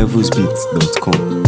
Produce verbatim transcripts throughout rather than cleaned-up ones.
levels beats dot com.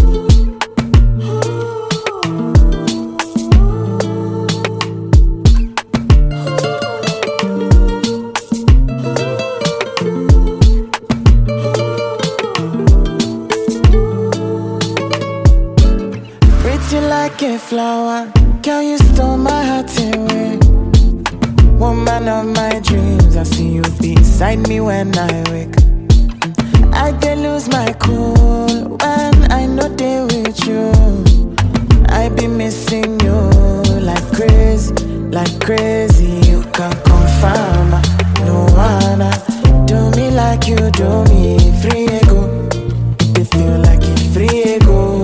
Pretty like a flower, girl, you stole my heart away. Woman of my dreams, I see you beside me when I wake. I can lose my cool when I know they with you. I be missing you like crazy, like crazy. You can confirm, no wanna do me like you do me. Free ego, they feel like it free ego.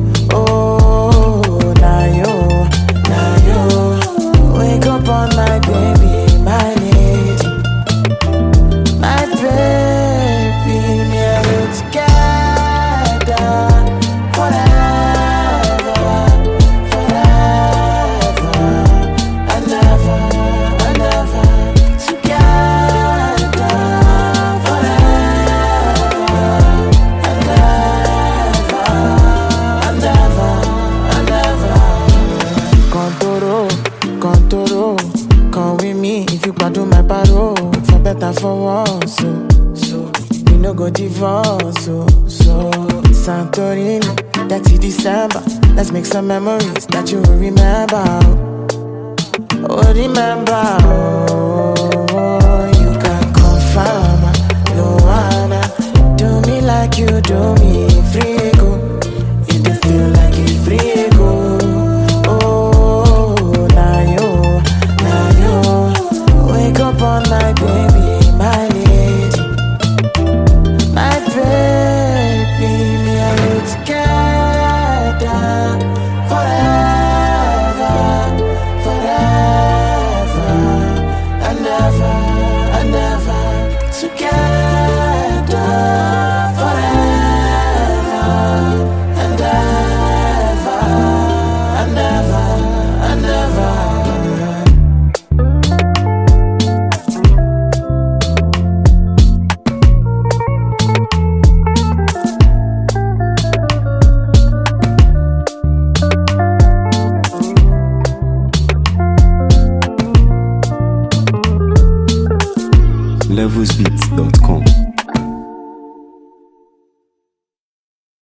Oh, now you, now you wake up on my baby, my lady, my baby, me and you together forever, forever, and ever, and ever, together forever, and ever, and ever, and ever. Contoro, contoro, come with me if you can do my paro. For better, for worse, so, so we no go divorce, so, so Santorini, that's in December. Let's make some memories that you will remember. Oh, remember, oh, you can confirm, no wanna do me like you do me. Free ego, you do feel like it free ego. Oh, now you, now you wake up on my baby, my lady, my baby, me and you together forever, forever, and ever, and ever, together forever, and ever, and ever, and ever. levels beats dot com.